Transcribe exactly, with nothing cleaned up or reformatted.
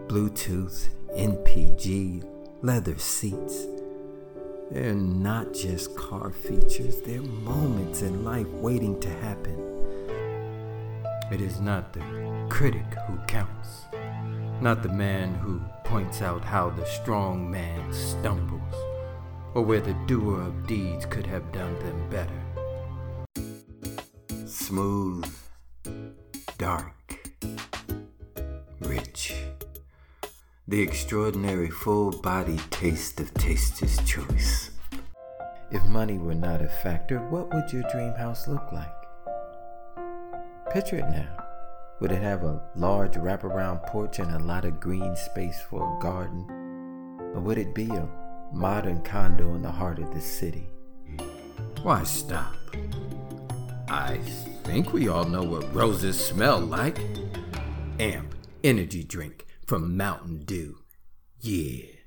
Bluetooth, N P G, leather seats. They're not just car features, they're moments in life waiting to happen. It is not the critic who counts, not the man who points out how the strong man stumbles, or where the doer of deeds could have done them better. Smooth, dark, rich. The extraordinary full-bodied taste of Taster's Choice. If money were not a factor, what would your dream house look like? Picture it now. Would it have a large wraparound porch and a lot of green space for a garden? Or would it be a modern condo in the heart of the city? Why stop? I think we all know what roses smell like. Amp energy drink from Mountain Dew. Yeah.